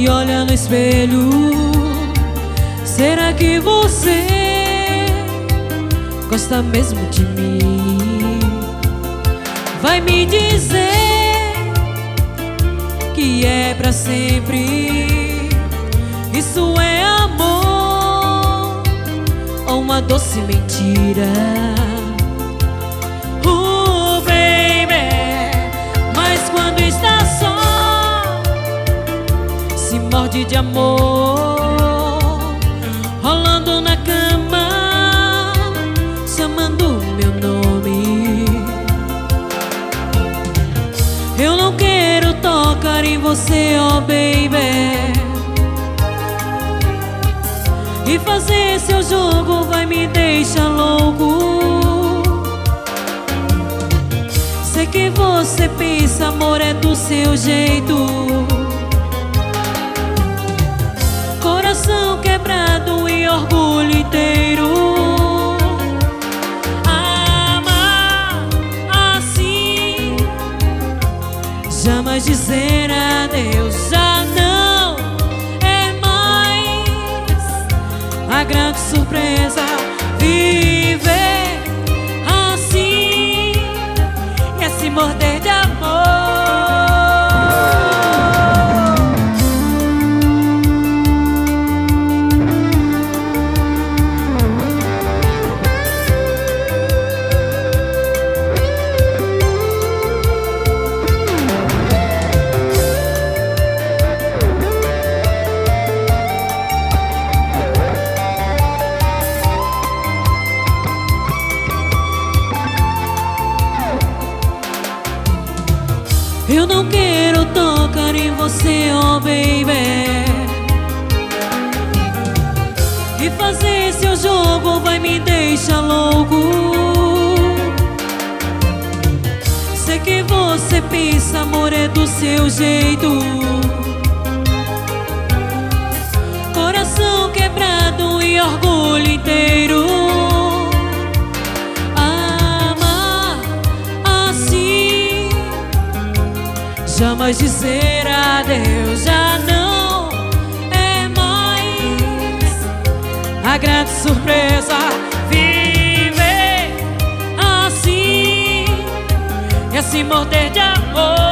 se olha no espelho, será que você gosta mesmo de mim? Vai me dizer que é pra sempre. Isso é amor ou uma doce mentira? Baby, mas quando está só, se morde de amor, rolando na cama, chamando meu nome. Eu não quero tocar em você, oh baby, e fazer seu jogo vai me deixar louco. Sei que você pensa, amor é do seu jeito. Coração quebrado e orgulho inteiro. Amar assim, jamais dizer adeus, já não é mais a grande surpresa. Viver assim é se morder de amor. Eu não quero tocar em você, oh baby, e fazer seu jogo vai me deixar louco. Sei que você pensa, amor é do seu jeito. Coração quebrado e orgulho inteiro. Jamais dizer adeus, já não é mais a grande surpresa. Viver assim é se morder de amor.